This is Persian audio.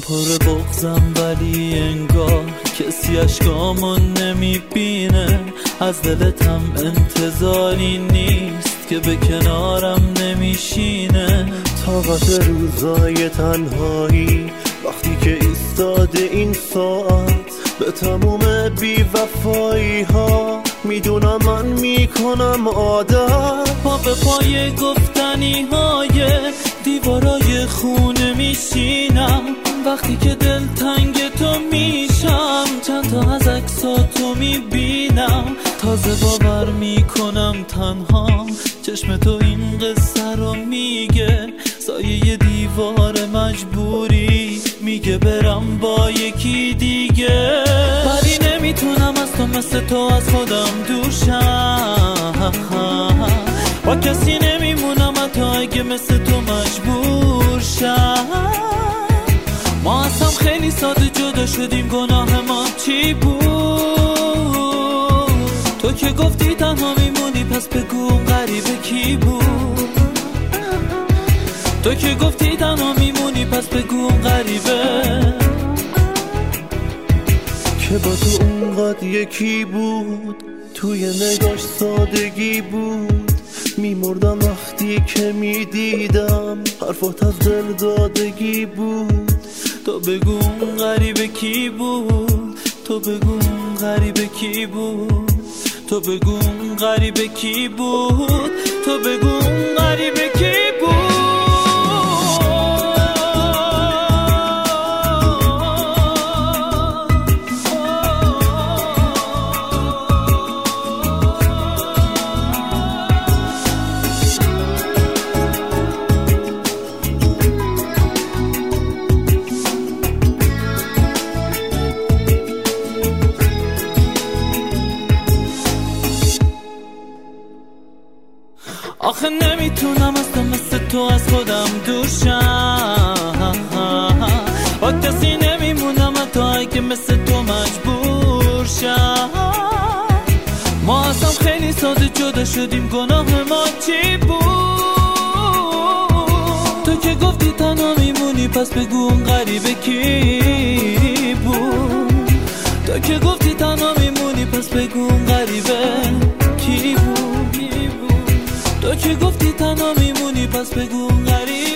پر بغضم ولی انگار کسی اشکامو نمیبینه. از دلتم انتظاری نیست که به کنارم نمیشینه. طاقت روزای تنهایی وقتی که ایستاده این ساعت به تموم بی‌وفایی ها میدونم من میکنم عادت. پا به پای گفتنی های دیوارای خونه میشینم. وقتی که دل تنگ تو میشم چند تا از عکساتو میبینم. تازه باور میکنم تنها چشم تو این قصه رو میگه. سایه دیوار مجبوری میگه برم با یکی دیگه. ولی نمیتونم از تو مثل تو از خودم دوشم. با کسی نمیمونم حتی اگه مثل تو مجبور شم. ما از هم خیلی ساده جدا شدیم، گناه ما چی بود؟ تو که گفتی تنها میمونی پس بگو اون غریبه کی بود؟ تو که گفتی تنها میمونی پس بگو اون غریبه که با تو اونقدر یکی بود. توی نگاش سادگی بود. میمردم وقتی که میدیدم حرفات از دل دادگی بود. تو بگو اون غریبه کی بود؟ تو بگو اون غریبه کی بود؟ تو بگو اون غریبه کی بود؟ تو بگو اون غریبه کی بود؟ آخه نمیتونم از تو مثل تو از خودم دوشم. با کسی نمیمونم حتی اگه مثل تو مجبور شم. ما از هم خیلی ساده جدا شدیم، گناه ما چی بود؟ تو که گفتی تنها میمونی پس بگو اون غریبه کی بود؟ تو که گفتی تنها میمونی پس بگو اون غریبه کی بود؟ تو که گفتی تنها میمونی پس بگو اون غریبه